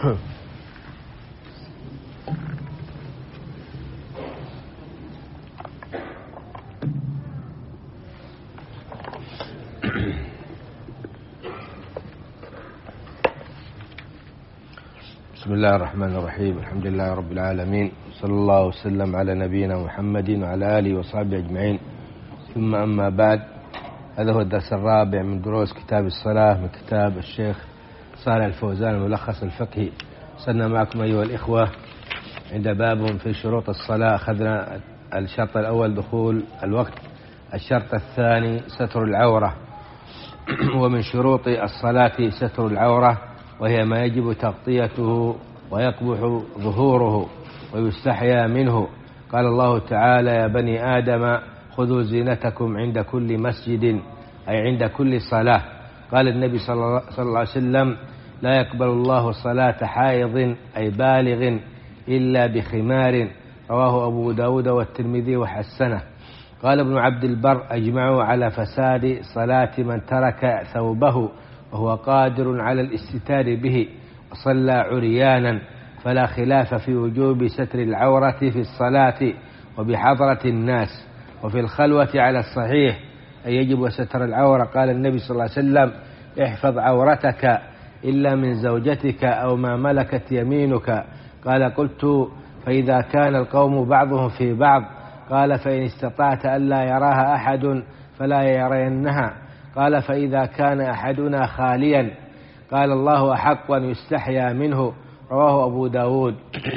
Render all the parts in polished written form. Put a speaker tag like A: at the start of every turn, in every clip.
A: بسم الله الرحمن الرحيم. الحمد لله رب العالمين، صلى الله وسلم على نبينا محمد وعلى آله وصحبه أجمعين، ثم أما بعد. هذا هو الدرس الرابع من دروس كتاب الصلاة من كتاب الشيخ صالح الفوزان الملخص الفقهي. وصلنا معكم أيها الإخوة عند باب في شروط الصلاة. أخذنا الشرط الأول دخول الوقت، الشرط الثاني ستر العورة. ومن شروط الصلاة ستر العورة، وهي ما يجب تغطيته ويقبح ظهوره ويستحيا منه. قال الله تعالى: يا بني آدم خذوا زينتكم عند كل مسجد، أي عند كل صلاة. قال النبي صلى الله عليه وسلم: لا يقبل الله صلاة حائض أي بالغ إلا بخمار. رواه أبو داود والترمذي وحسنه. قال ابن عبد البر: أجمعوا على فساد صلاة من ترك ثوبه وهو قادر على الاستتار به وصلى عريانا، فلا خلاف في وجوب ستر العورة في الصلاة وبحضرة الناس. وفي الخلوة على الصحيح أي يجب ستر العورة. قال النبي صلى الله عليه وسلم: احفظ عورتك إلا من زوجتك أو ما ملكت يمينك. قال: قلت: فإذا كان القوم بعضهم في بعض؟ قال: فإن استطعت ألا يراها أحد فلا يرينها. قال: فإذا كان أحدنا خاليا؟ قال: الله أحق أن يستحيا منه. رواه أبو داود.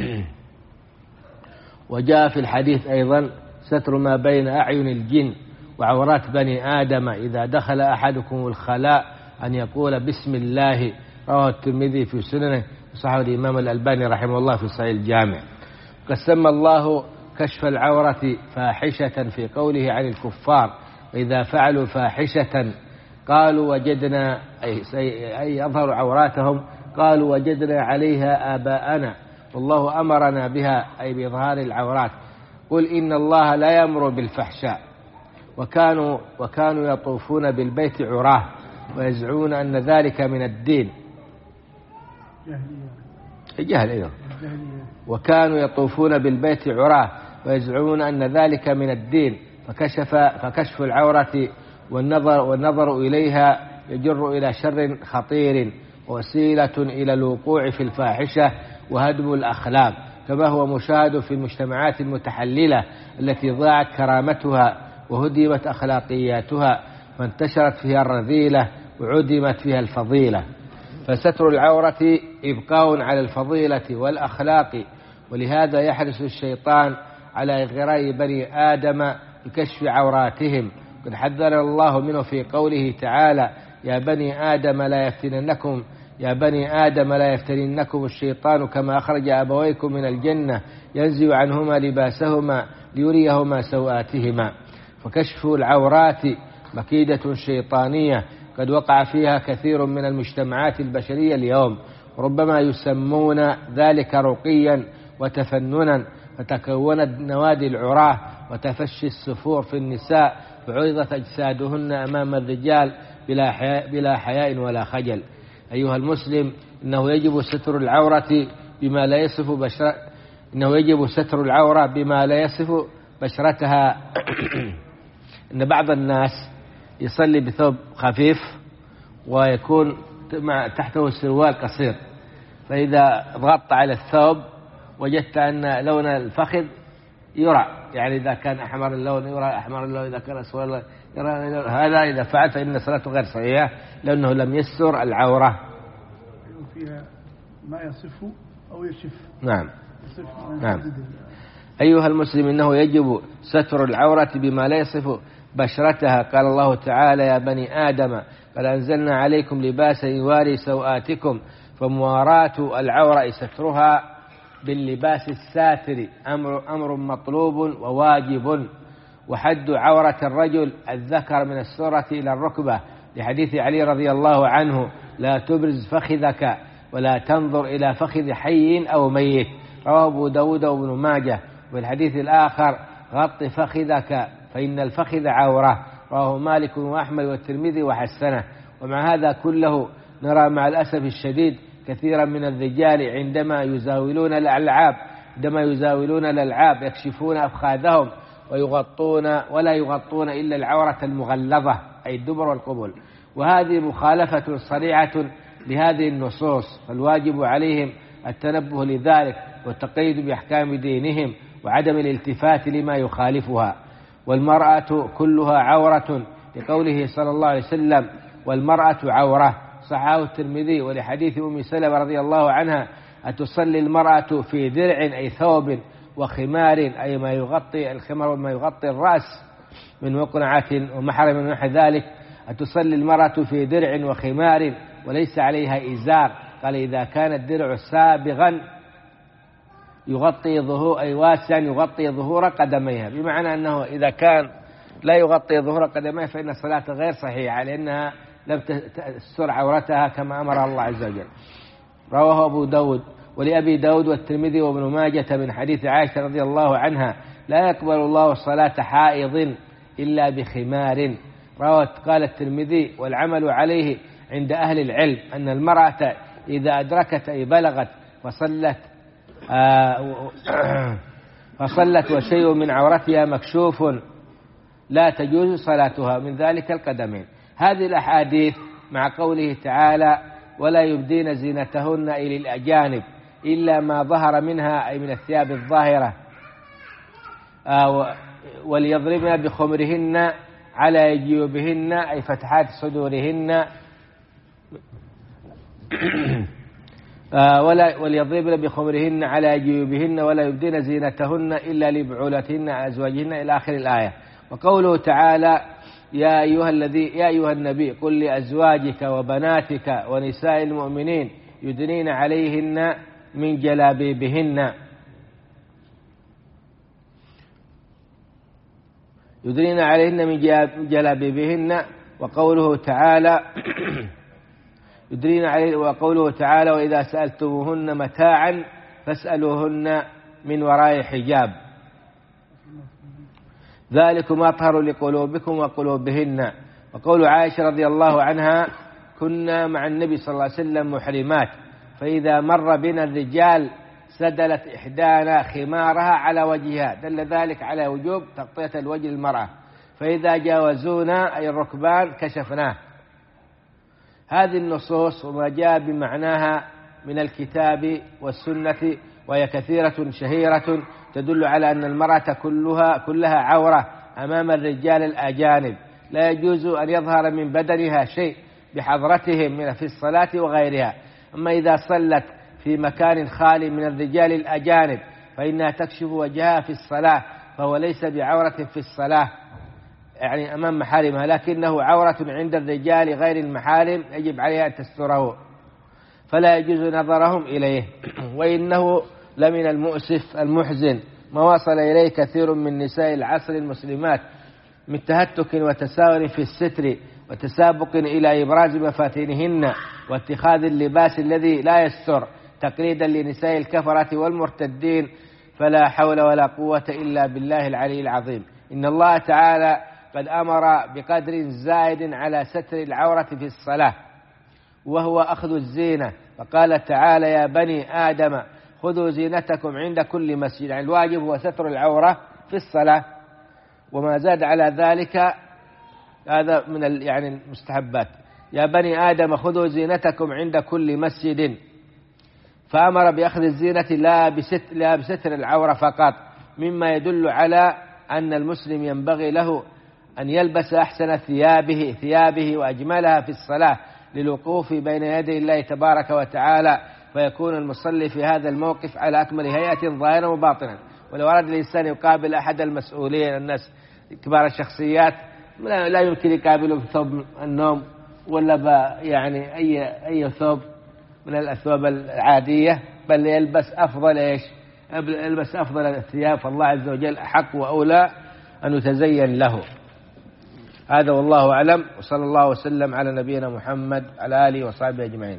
A: وجاء في الحديث أيضا ستر ما بين أعين الجن وعورات بني آدم إذا دخل أحدكم الخلاء أن يقول بسم الله. رواه الترمذي في سننه، وصححه الإمام الألباني رحمه الله في صحيح الجامع. قد سمى الله كشف العورة فاحشة في قوله عن الكفار: وإذا فعلوا فاحشة قالوا وجدنا، أي يظهر عوراتهم، قالوا وجدنا عليها آباءنا والله أمرنا بها، أي بإظهار العورات. قل إن الله لا يأمر بالفحشاء. وكانوا يطوفون بالبيت عراه ويزعمون أن ذلك من الدين. جهل أيضا. وكانوا يطوفون بالبيت عراه ويزعمون أن ذلك من الدين، فكشف العورة والنظر إليها يجر إلى شر خطير ووسيلة إلى الوقوع في الفاحشة وهدم الأخلاق، كما هو مشاهد في المجتمعات المتحللة التي ضاعت كرامتها وهدمت أخلاقياتها، فانتشرت فيها الرذيلة وعدمت فيها الفضيلة. فستر العورة إبقاء على الفضيلة والأخلاق، ولهذا يحرص الشيطان على إغراء بني آدم بكشف عوراتهم. قد حذر الله منه في قوله تعالى: يا بني آدم لا يفتننكم الشيطان كما أخرج أبويكم من الجنة ينزع عنهما لباسهما ليريهما سوآتهما. فكشف العورات مكيدة شيطانية قد وقع فيها كثير من المجتمعات البشرية اليوم، ربما يسمون ذلك رقيا وتفننا، فتكونت نوادي العراه وتفشي السفور في النساء، وعرضت أجسادهن أمام الرجال بلا حياء ولا خجل. أيها المسلم، إنه يجب ستر العورة بما لا يصف بشرتها. إن بعض الناس يصلي بثوب خفيف ويكون تحته السروال قصير، فإذا ضغطت على الثوب وجدت أن لون الفخذ يرى، يعني إذا كان أحمر اللون يرى أحمر اللون، إذا كان أسود اللون يرى. هذا إذا فعل فإن صلاته غير صحيحة، لأنه لم يستر العورة.
B: فيها ما يصف أو يشف.
A: نعم. أيها المسلم، إنه يجب ستر العورة بما لا يصف بشرتها. قال الله تعالى: يا بني آدم قد أنزلنا عليكم لباسا يواري سوآتكم. فمواراة العورة سترها باللباس الساتر أمر مطلوب وواجب. وحد عورة الرجل الذكر من السرة إلى الركبة، لحديث علي رضي الله عنه: لا تبرز فخذك ولا تنظر إلى فخذ حي أو ميت. رواه أبو داود وابن ماجه. والحديث الآخر: غط فخذك فإن الفخذ عورة. رواه مالك وأحمد والترمذي وحسنه. ومع هذا كله نرى مع الأسف الشديد كثيرا من الرجال عندما يزاولون الألعاب يكشفون أفخاذهم ولا يغطون إلا العورة المغلظة أي الدبر والقبل، وهذه مخالفة صريحة لهذه النصوص، فالواجب عليهم التنبه لذلك والتقييد بأحكام دينهم وعدم الالتفات لما يخالفها. والمرأة كلها عورة لقوله صلى الله عليه وسلم والمرأة عورة، صححه الترمذي. ولحديث أم سلمة رضي الله عنها أتصلي المرأة في درع أي ثوب وخمار أي ما يغطي الخمار وما يغطي الرأس من وقنعة ومحرم ونحو ذلك، أتصلي المرأة في درع وخمار وليس عليها إزار. قال إذا كان الدرع سابغا يغطي واسعا يغطي ظهور قدميها، بمعنى أنه إذا كان لا يغطي ظهور قدميها فإن الصلاة غير صحيحة لأنها لم تستر عورتها كما أمر الله عز وجل. رواه أبو داود ولأبي داود والترمذي وابن ماجة من حديث عائشة رضي الله عنها لا يقبل الله صلاة حائض إلا بخمار. قال الترمذي والعمل عليه عند أهل العلم أن المرأة إذا أدركت أي بلغت فصلت وشيء من عورتها مكشوف لا تجوز صلاتها، من ذلك القدمين. هذه الأحاديث مع قوله تعالى ولا يبدين زينتهن إلى الأجانب إلا ما ظهر منها أي من الثياب الظاهرة، وليضربن بخمرهن على جيوبهن أي فتحات صدورهن وليضربن بخمرهن على جيوبهن ولا يبدين زينتهن إلا لبعولتهن أزواجهن إلى آخر الآية. وقوله تعالى يا أيها النبي قل لأزواجك وبناتك ونساء المؤمنين يدنين عليهن من جلابيبهن وقوله تعالى وإذا سألتموهن متاعا فاسألوهن من وراء حجاب ذلكم أطهر لقلوبكم وقلوبهن. وقول عائشة رضي الله عنها كنا مع النبي صلى الله عليه وسلم محرمات فإذا مر بنا الرجال سدلت إحدانا خمارها على وجهها، دل ذلك على وجوب تغطية الوجه للمرأة، فإذا جاوزونا أي الركبان كشفناه. هذه النصوص وما جاء بمعناها من الكتاب والسنة وهي كثيرة شهيرة تدل على أن المرأة كلها عورة أمام الرجال الأجانب، لا يجوز أن يظهر من بدنها شيء بحضرتهم في الصلاة وغيرها. أما إذا صلت في مكان خالي من الرجال الأجانب فإنها تكشف وجهها في الصلاة، فهو ليس بعورة في الصلاة يعني أمام محارمها، لكنه عورة عند الرجال غير المحارم يجب عليها أن تستره، فلا يجوز نظرهم إليه. وإنه لمن المؤسف المحزن ما وصل إليه كثير من نساء العصر المسلمات من تهتك وتساهل في الستر وتسابق إلى إبراز مفاتنهن واتخاذ اللباس الذي لا يستر تقليدا لنساء الكفرة والمرتدين، فلا حول ولا قوة إلا بالله العلي العظيم. إن الله تعالى قد أمر بقدر زائد على ستر العورة في الصلاة وهو أخذ الزينة، فقال تعالى يا بني آدم خذوا زينتكم عند كل مسجد، يعني الواجب هو ستر العورة في الصلاة، وما زاد على ذلك هذا من المستحبات. يا بني آدم خذوا زينتكم عند كل مسجد، فأمر بأخذ الزينة لا بستر العورة فقط، مما يدل على أن المسلم ينبغي له أن يلبس أحسن ثيابه وأجملها في الصلاة للوقوف بين يدي الله تبارك وتعالى، فيكون المصلي في هذا الموقف على أكمل هيئة ظاهرا وباطنا. ولو أراد الإنسان يقابل أحد المسؤولين الناس كبار الشخصيات لا يمكن يقابله بثوب النوم ولا أي ثوب من الأثواب العادية، بل يلبس أفضل الثياب، فالله عز وجل أحق وأولى أن يتزين له. هذا والله أعلم، وصلى الله وسلم على نبينا محمد على آله وصحبه أجمعين.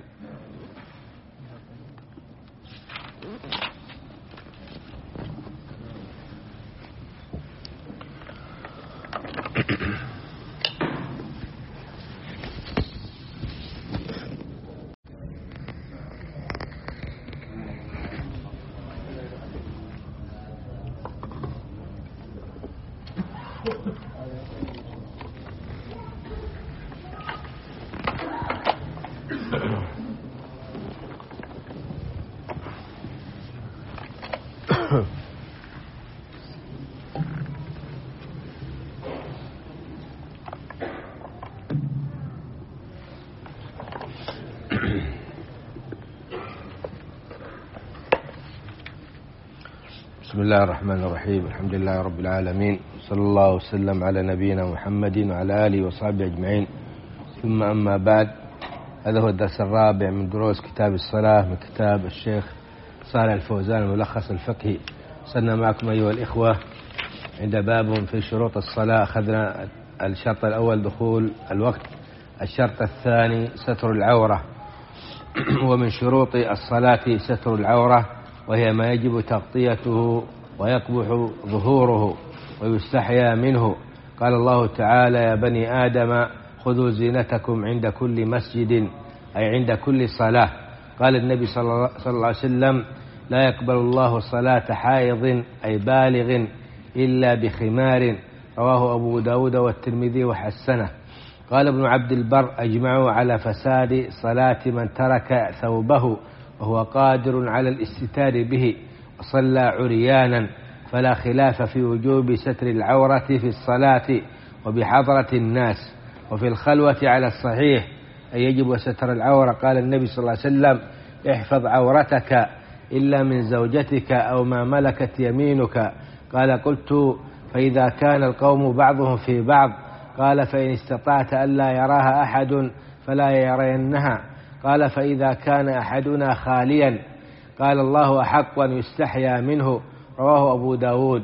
A: بسم الله الرحمن الرحيم. الحمد لله رب العالمين، صلى الله وسلم على نبينا محمد وعلى آله وصحبه أجمعين، ثم أما بعد. هذا هو الدرس الرابع من دروس كتاب الصلاة من كتاب الشيخ صالح الفوزان الملخص الفقهي. وصلنا معكم أيها الإخوة عند باب في شروط الصلاة. أخذنا الشرط الأول دخول الوقت، الشرط الثاني ستر العورة. ومن شروط الصلاة ستر العورة، وهي ما يجب تغطيته ويقبح ظهوره ويستحيا منه. قال الله تعالى: يا بني آدم خذوا زينتكم عند كل مسجد، أي عند كل صلاة. قال النبي صلى الله عليه وسلم: لا يقبل الله صلاة حائض أي بالغ إلا بخمار. رواه أبو داود والترمذي وحسنه. قال ابن عبد البر: أجمعوا على فساد صلاة من ترك ثوبه وهو قادر على الاستتار به وصلى عريانا، فلا خلاف في وجوب ستر العورة في الصلاة وبحضرة الناس. وفي الخلوة على الصحيح أي يجب ستر العورة. قال النبي صلى الله عليه وسلم: احفظ عورتك إلا من زوجتك أو ما ملكت يمينك. قال: قلت: فإذا كان القوم بعضهم في بعض؟ قال: فإن استطعت ألا يراها أحد فلا يرينها. قال: فإذا كان أحدنا خاليا؟ قال: الله أحق أن يستحيا منه. رواه أبو داود.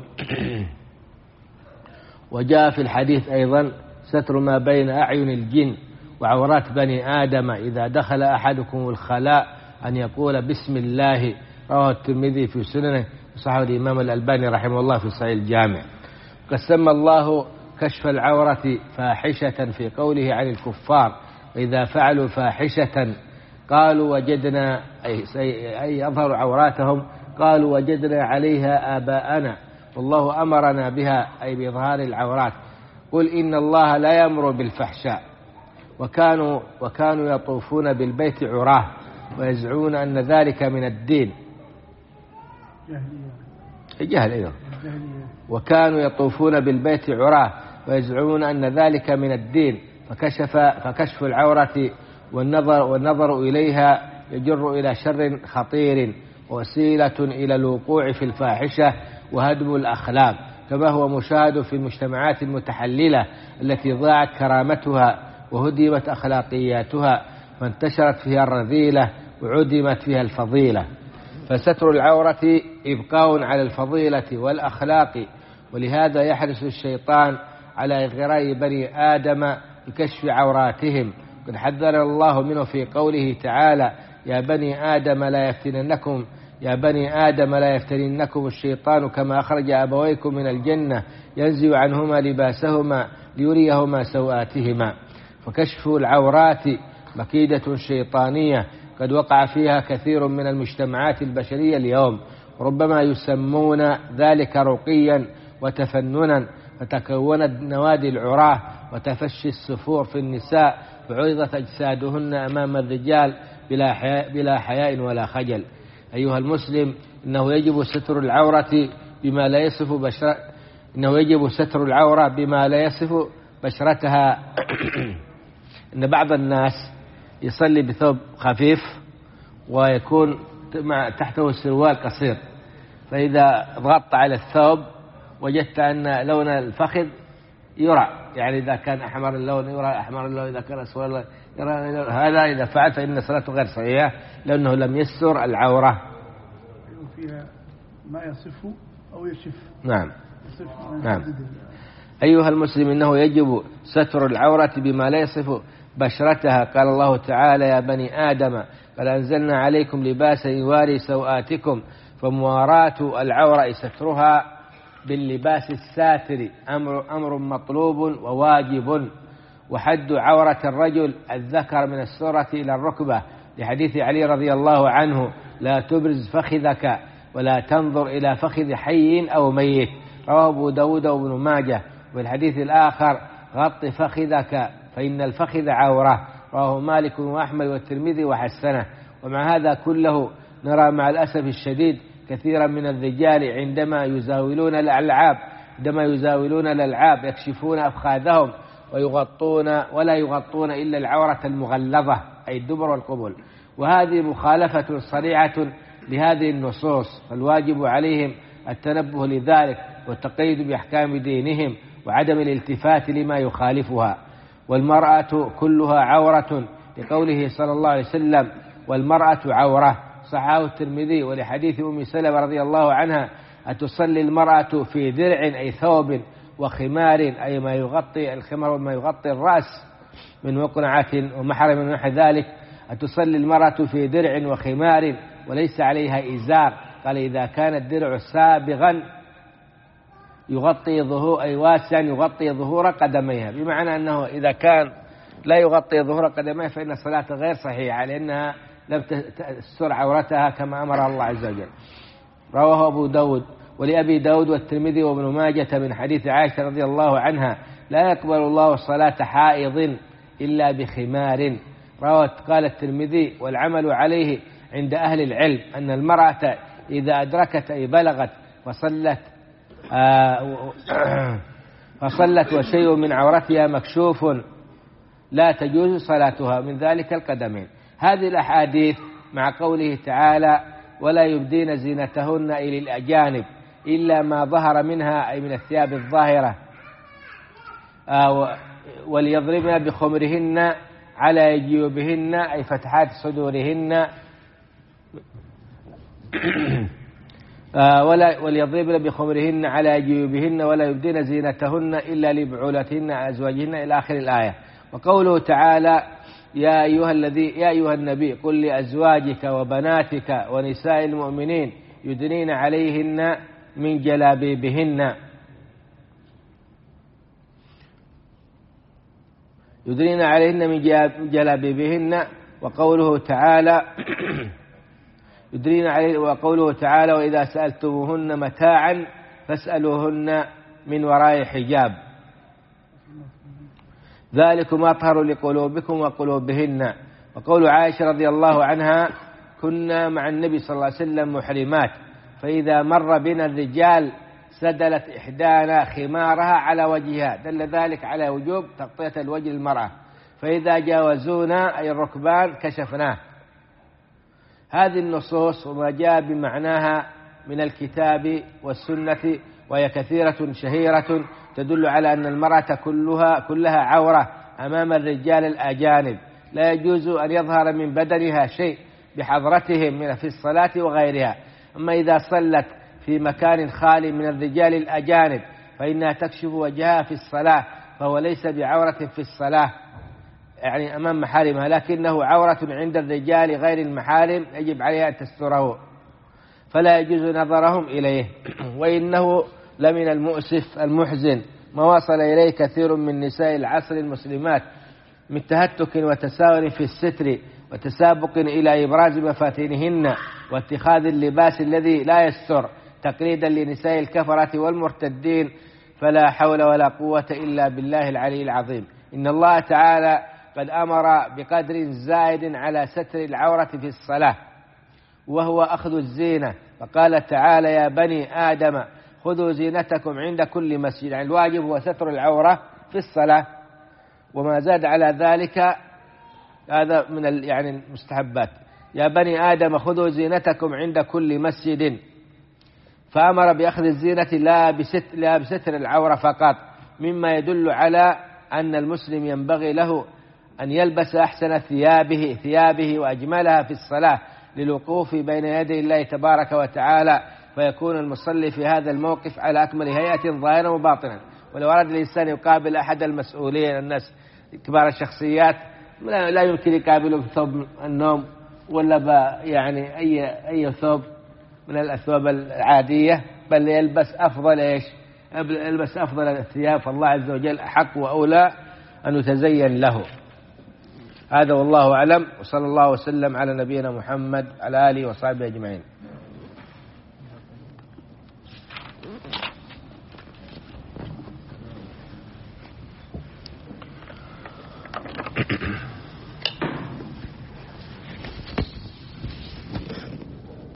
A: وجاء في الحديث أيضا ستر ما بين أعين الجن وعورات بني آدم إذا دخل أحدكم الخلاء أن يقول بسم الله. رواه الترمذي في سننه، وصححه الإمام الألباني رحمه الله في صحيح الجامع. قد سمى الله كشف العورة فاحشة في قوله عن الكفار: وإذا فعلوا فاحشة قالوا وجدنا، أي أظهروا عوراتهم، قالوا وجدنا عليها آباءنا، والله أمرنا بها، أي بإظهار العورات. قل إن الله لا يأمر بالفحشاء. وكانوا يطوفون بالبيت عراه ويزعمون أن ذلك من الدين. جهل أيضا. وكانوا يطوفون بالبيت عراه ويزعمون أن ذلك من الدين، فكشف العورة والنظر إليها يجر إلى شر خطير ووسيلة إلى الوقوع في الفاحشة وهدم الأخلاق، كما هو مشاهد في المجتمعات المتحللة التي ضاعت كرامتها وهدمت أخلاقياتها، فانتشرت فيها الرذيلة وعدمت فيها الفضيلة. فستر العورة إبقاء على الفضيلة والأخلاق، ولهذا يحرص الشيطان على إغراء بني آدم بكشف عوراتهم. قد حذر الله منه في قوله تعالى: يا بني آدم لا يفتننكم الشيطان كما أخرج أبويكم من الجنة ينزع عنهما لباسهما ليريهما سوآتهما. فكشف العورات مكيدة شيطانية قد وقع فيها كثير من المجتمعات البشرية اليوم، ربما يسمون ذلك رقيا وتفننا، فتكونت نوادي العراه وتفشي السفور في النساء، وعرضت أجسادهن أمام الرجال بلا حياء ولا خجل. أيها المسلم، إنه يجب ستر العورة بما لا يصف بشرتها. إن بعض الناس يصلي بثوب خفيف ويكون تحته سروال قصير، فإذا ضغطت على الثوب وجدت أن لون الفخذ يرى، يعني إذا كان أحمر اللون يرى أحمر اللون، إذا كان أسود اللون يرى. هذا إذا فعل فإن صلاته غير صحيحة، لأنه لم يستر العورة.
B: فيها ما يصف أو يشف.
A: نعم. أيها المسلم، إنه يجب ستر العورة بما لا يصف بشرتها. قال الله تعالى: يا بني آدم قد أنزلنا عليكم لباسا يواري سوآتكم. فمواراة العورة سترها باللباس الساتر أمر مطلوب وواجب. وحد عورة الرجل الذكر من السرة إلى الركبة، لحديث علي رضي الله عنه: لا تبرز فخذك ولا تنظر إلى فخذ حي أو ميت. رواه أبو داود وابن ماجه. والحديث الآخر: غط فخذك فإن الفخذ عورة. رواه مالك وأحمد والترمذي وحسنه. ومع هذا كله نرى مع الأسف الشديد كثيرا من الرجال عندما يزاولون الألعاب يكشفون أفخاذهم ولا يغطون إلا العورة المغلظة، أي الدبر والقبل. وهذه مخالفة صريحة لهذه النصوص، فالواجب عليهم التنبه لذلك والتقيد بأحكام دينهم وعدم الالتفات لما يخالفها. والمرأة كلها عورة لقوله صلى الله عليه وسلم: والمرأة عورة، صححه الترمذي. ولحديث أم سلمة رضي الله عنها: أتصلي المرأة في درع أي ثوب وخمار أي ما يغطي الخمار وما يغطي الرأس من مقنعة ومحرم ونحو ذلك. أتصلي المرأة في درع وخمار وليس عليها إزار. قال: إذا كان الدرع سابغا يغطي ظهور أي واسعا يغطي ظهور قدميها، بمعنى أنه إذا كان لا يغطي ظهور قدميها فإن الصلاة غير صحيحة، لأنها لم تستر عورتها كما أمر الله عز وجل. رواه أبو داود ولأبي داود والترمذي وابن ماجة من حديث عائشة رضي الله عنها: لا يقبل الله الصلاة حائض إلا بخمار. قال الترمذي: والعمل عليه عند أهل العلم أن المرأة إذا أدركت أي بلغت فصلت وشيء من عورتها مكشوف لا تجوز صلاتها، من ذلك القدمين. هذه الأحاديث مع قوله تعالى: ولا يبدين زينتهن إلى الأجانب إلا ما ظهر منها أي من الثياب الظاهرة، وليضربن بخمرهن على جيوبهن أي فتحات صدورهن، وليضربن بخمرهن على جيوبهن ولا يبدين زينتهن إلا لبعولتهن أزواجهن إلى آخر الآية. وقوله تعالى: يا أيها النبي قل لأزواجك وبناتك ونساء المؤمنين يدنين عليهن من جلابيبهن من جلابيبهن. وقوله تعالى: وإذا سألتموهن متاعا فاسألوهن من وراء حجاب ذلكم أطهر لقلوبكم وقلوبهن. وقول عائشة رضي الله عنها: كنا مع النبي صلى الله عليه وسلم محرمات، فإذا مر بنا الرجال سدلت إحدانا خمارها على وجهها، دل ذلك على وجوب تغطية الوجه للمرأة، فإذا جاوزونا أي الركبان كشفناه. هذه النصوص وما جاء بمعناها من الكتاب والسنة وهي كثيرة شهيرة تدل على أن المرأة كلها عورة أمام الرجال الأجانب، لا يجوز أن يظهر من بدنها شيء بحضرتهم في الصلاة وغيرها. أما إذا صلت في مكان خالي من الرجال الأجانب فإنها تكشف وجهها في الصلاة، فهو ليس بعورة في الصلاة يعني أمام محارمها، لكنه عورة عند الرجال غير المحارم يجب عليها أن تستره، فلا يجوز نظرهم إليه. وإنه لمن المؤسف المحزن ما وصل إليه كثير من نساء العصر المسلمات من تهتك وتساهل في الستر وتسابق إلى إبراز مفاتنهن واتخاذ اللباس الذي لا يستر تقليدا لنساء الكفرة والمرتدين، فلا حول ولا قوة إلا بالله العلي العظيم. إن الله تعالى قد أمر بقدر زائد على ستر العورة في الصلاة وهو أخذ الزينة، فقال تعالى: يا بني آدم خذوا زينتكم عند كل مسجد. يعني الواجب هو ستر العورة في الصلاة، وما زاد على ذلك هذا من المستحبات. يا بني آدم خذوا زينتكم عند كل مسجد، فأمر بأخذ الزينة لا بستر العورة فقط، مما يدل على أن المسلم ينبغي له أن يلبس أحسن ثيابه وأجملها في الصلاة للوقوف بين يدي الله تبارك وتعالى، فيكون المصلي في هذا الموقف على أكمل هيئة ظاهرا وباطنا. ولو أراد الإنسان يقابل أحد المسؤولين الناس كبار الشخصيات لا يمكن يقابله بثوب النوم ولا يعني أي ثوب من الأثواب العادية، بل يلبس أفضل الثياب، فالله عز وجل أحق وأولى أن يتزين له. هذا والله أعلم، وصلى الله وسلم على نبينا محمد على آله وصحبه أجمعين.